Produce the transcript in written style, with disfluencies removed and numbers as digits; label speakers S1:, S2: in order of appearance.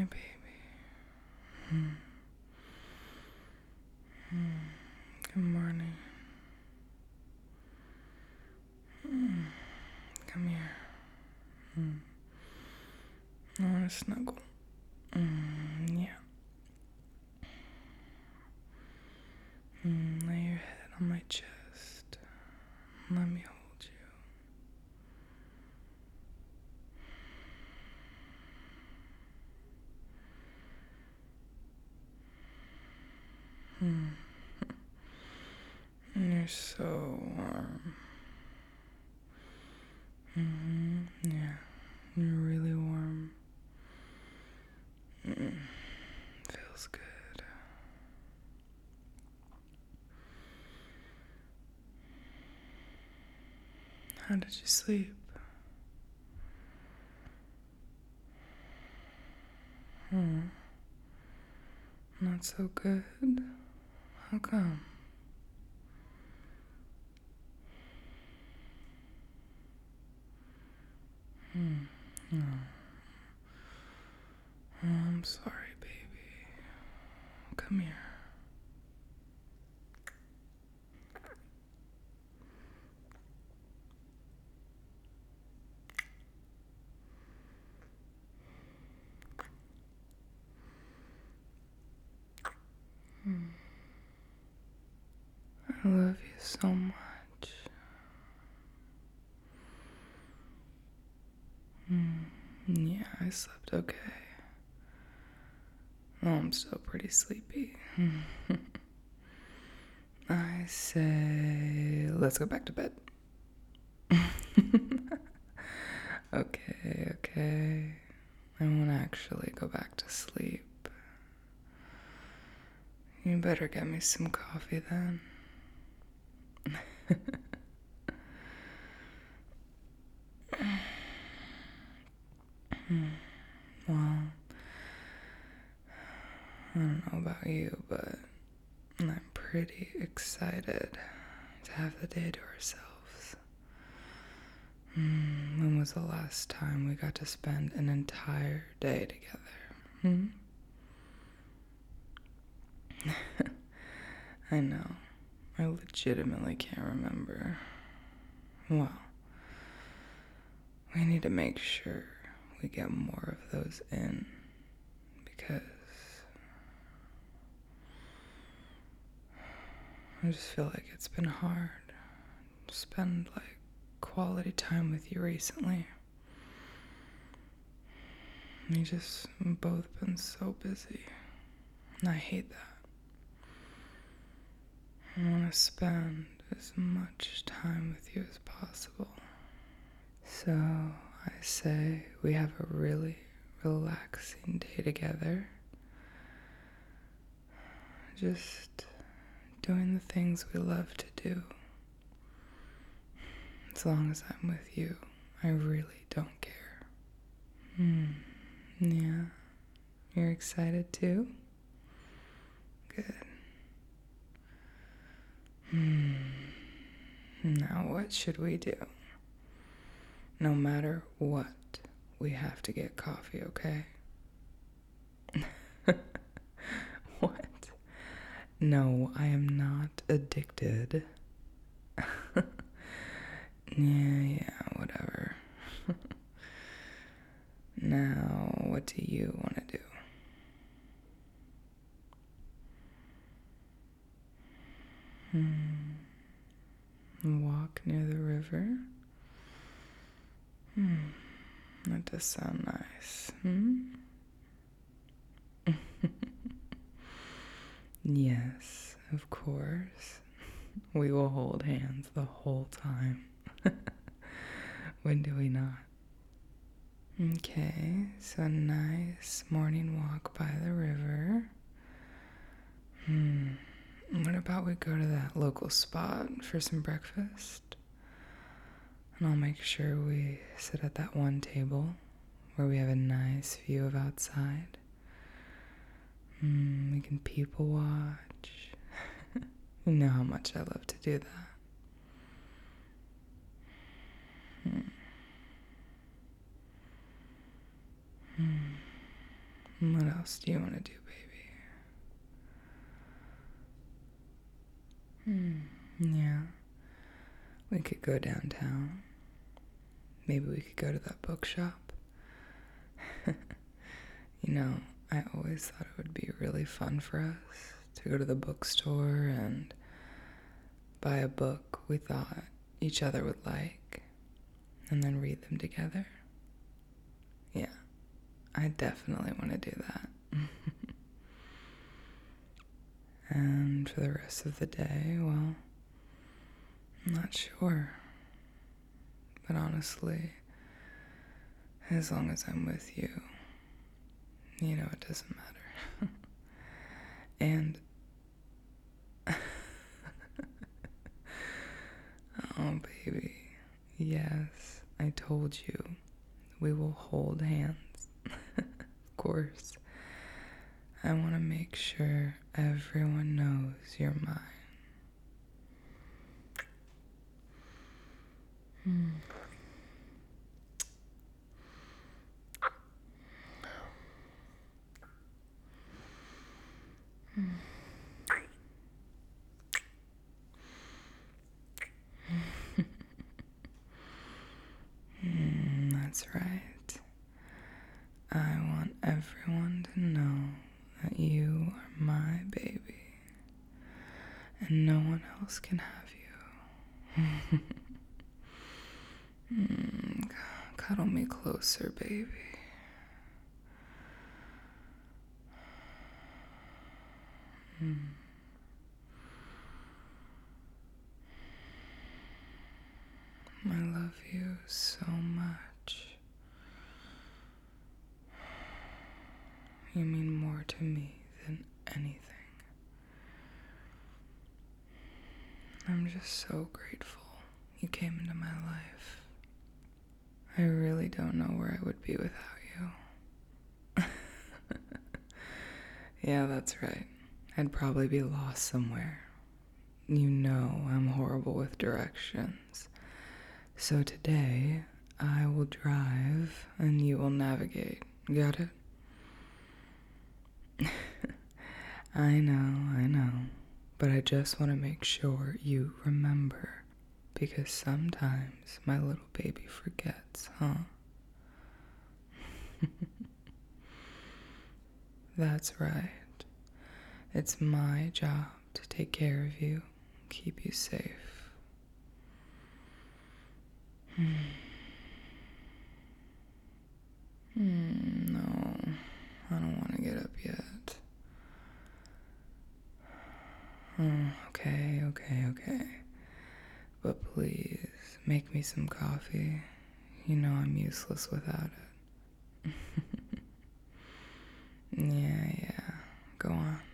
S1: baby. Hmm. Good morning. Come here. I want to snuggle. Yeah. Lay your head on my chest. Let me hold you. You're so warm. Yeah, you're really warm. Feels good. How did you sleep? Not so good? How come? Oh, I'm sorry, baby. Come here. I love you so much. Yeah, I slept okay. Oh, I'm still pretty sleepy. I say, let's go back to bed. Okay. I won't actually go back to sleep. You better get me some coffee then. Well, I don't know about you, but I'm pretty excited to have the day to ourselves. When was the last time we got to spend an entire day together? I know. I legitimately can't remember. Well, we need to make sure we get more of those in, because I just feel like it's been hard to spend quality time with you recently. We just both been so busy, and I hate that. I want to spend as much time with you as possible. So I say we have a really relaxing day together. Just doing the things we love to do. As long as I'm with you, I really don't care. Yeah. You're excited too? Good. Now what should we do? No matter what, we have to get coffee, okay? What? No, I am not addicted. Yeah, whatever. Now, what do you want to do? Walk near the river? That does sound nice. Yes, of course. We will hold hands the whole time. When do we not? Okay, so a nice morning walk by the river. What about we go to that local spot for some breakfast? And I'll make sure we sit at that one table where we have a nice view of outside. We can people watch. You know how much I love to do that. What else do you want to do, baby? Yeah. We could go downtown. Maybe we could go to that bookshop. I always thought it would be really fun for us to go to the bookstore and buy a book we thought each other would like, and then read them together. Yeah, I definitely want to do that. And for the rest of the day, well, I'm not sure. But honestly, as long as I'm with you, it doesn't matter. And oh, baby, yes, I told you, we will hold hands. Of course. I want to make sure everyone knows you're mine. That's right. I want everyone to know that you are my baby, and no one else can have you. Cuddle me closer, baby. I love you so much. You mean more to me than anything. I'm just so grateful you came into my life. I really don't know where I would be without you. Yeah, that's right. I'd probably be lost somewhere. I'm horrible with directions. So today, I will drive and you will navigate. Got it? I know. But I just want to make sure you remember. Because sometimes my little baby forgets, huh? That's right. It's my job to take care of you, keep you safe. No, I don't want to get up yet. Okay. But please, make me some coffee. I'm useless without it. Yeah, go on.